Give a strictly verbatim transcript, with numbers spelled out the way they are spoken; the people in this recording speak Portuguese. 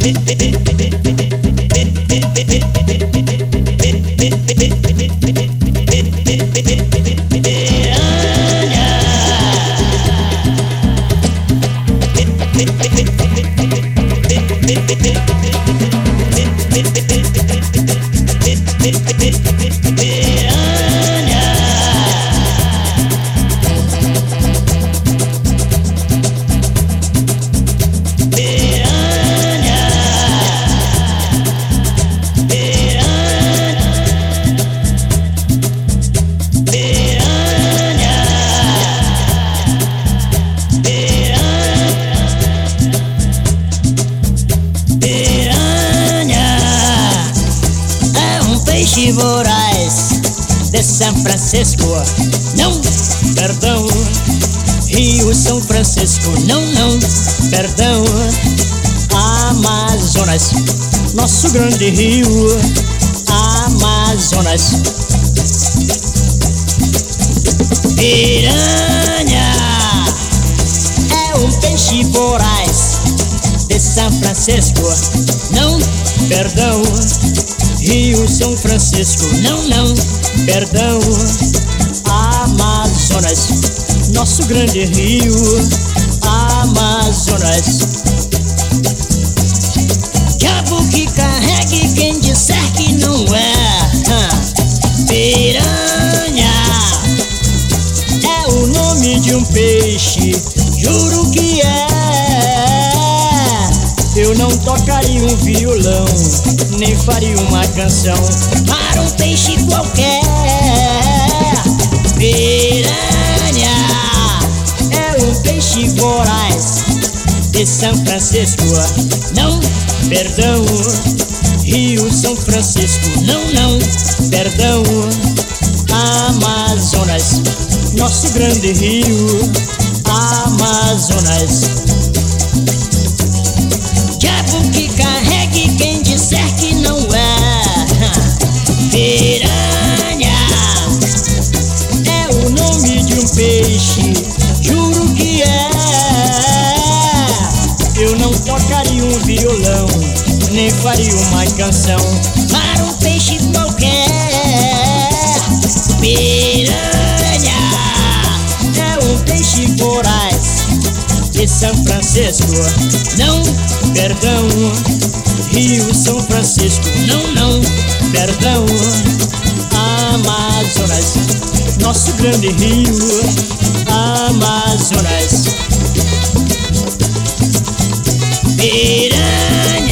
Peixe voraz de São Francisco, não, perdão. Rio São Francisco, não, não, perdão. Amazonas, nosso grande rio, Amazonas. Piranha é um peixe voraz de São Francisco, não, perdão. Rio São Francisco, não, não, perdão. Amazonas, nosso grande rio, Amazonas. Diabo que carregue quem disser que não é. Piranha é o nome de um peixe, juro que é. Eu não tocaria um violão, nem faria uma canção para um peixe qualquer. Piranha é um peixe voraz de São Francisco, não, perdão. Rio São Francisco, não, não, perdão. Amazonas, nosso grande rio, Amazonas. Diabo que carregue quem disser que não é. Piranha é o nome de um peixe, juro que é. Eu não tocaria um violão, nem faria uma canção para um peixe qualquer. Piranha é um peixe voraz de São Francisco, não, perdão. Rio São Francisco, não, não, perdão. Amazonas, nosso grande rio, Amazonas. Piranha